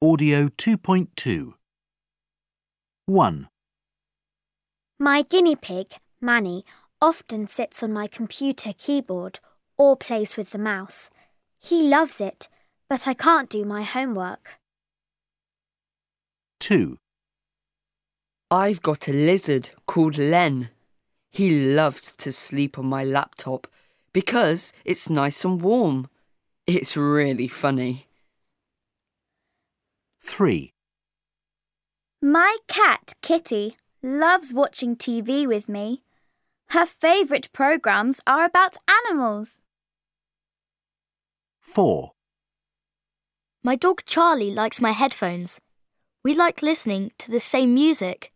Audio 2.2. 1. My guinea pig, Manny, often sits on my computer keyboard or plays with the mouse. He loves it, but I can't do my homework. 2. I've got a lizard called Len. He loves to sleep on my laptop because it's nice and warm. It's really funny. 3. My cat, Kitty, loves watching TV with me. Her favourite programmes are about animals. 4. My dog Charlie likes my headphones. We like listening to the same music.